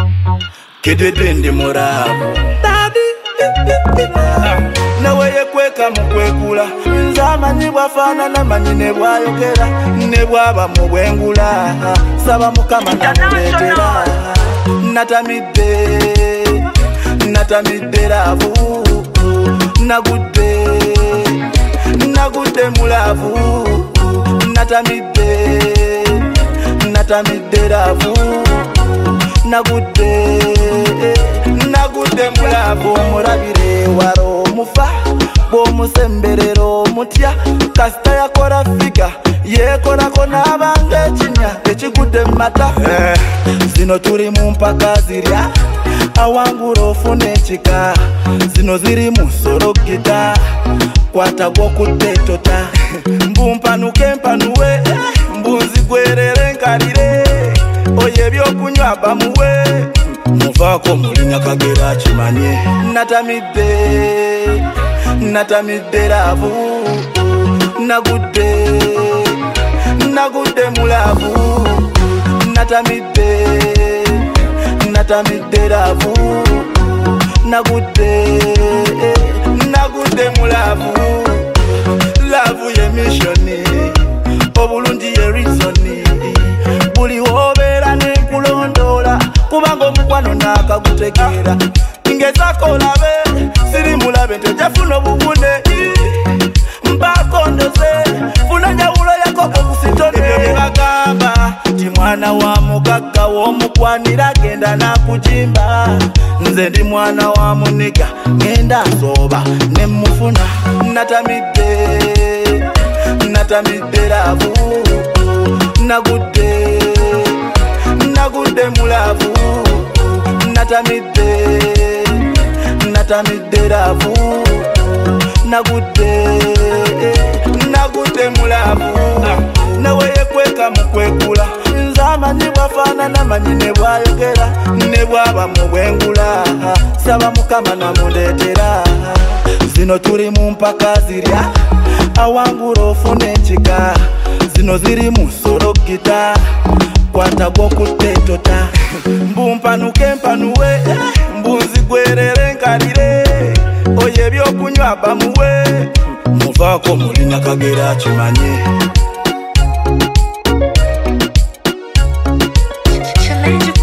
Kidede ndi muravu nawe yekweka mukwekula nzama nibwafana namanyi nebwayogera nebwaba mu bwengula saba mukama namuleetera natamidde laavu nagudde mulavu natamidde laavu nagudde mulavu omulabire waro omufa bw'omusemberera omutya kasita yakola figa yekolako n'abanga ekinya ekigudde mumata zino tuli mu mpaka zirya awangula ofuna ekika zino ziri mu sorogita kwata gw'okudde tota mbumpanuke mpanuwe mbunzigwerere nkalire oye ebyokunywa bamuwe muvaako mulinya kagera kimanye natamidde laavu nagudde mulavu natamidde laavu nagudde mulavu laavu ye missioni obulungi ye reasoni buli wobeera nenkulondoola kubanga omukwano naakagutegeera ngezako olabe siri mulabe tojafuna obubune mbakondoze funa nyawulo yakoko kusitone bagamba ti mwana wa mugagga w'omukwanira genda nakujimba nze ndi mwana wa muniga ngenda nsoba nemufuna natamidde laavu nagudde mulavu natamidde laavu nagudde mulavu nawe yekweka mukwekula nzama nibwafana namanyi nebwayogera nebwaba mu bwengula saba mukama namuleetera zino tuli mu mpaka zirya awangula ofuna ekika zino ziri mu sorogita kwata gw'okudde tota mbumpanuke mpanuwe mbunzigwerere nkalire oye ebyokunywa bamuwe muvaako mulinya kagera kimanye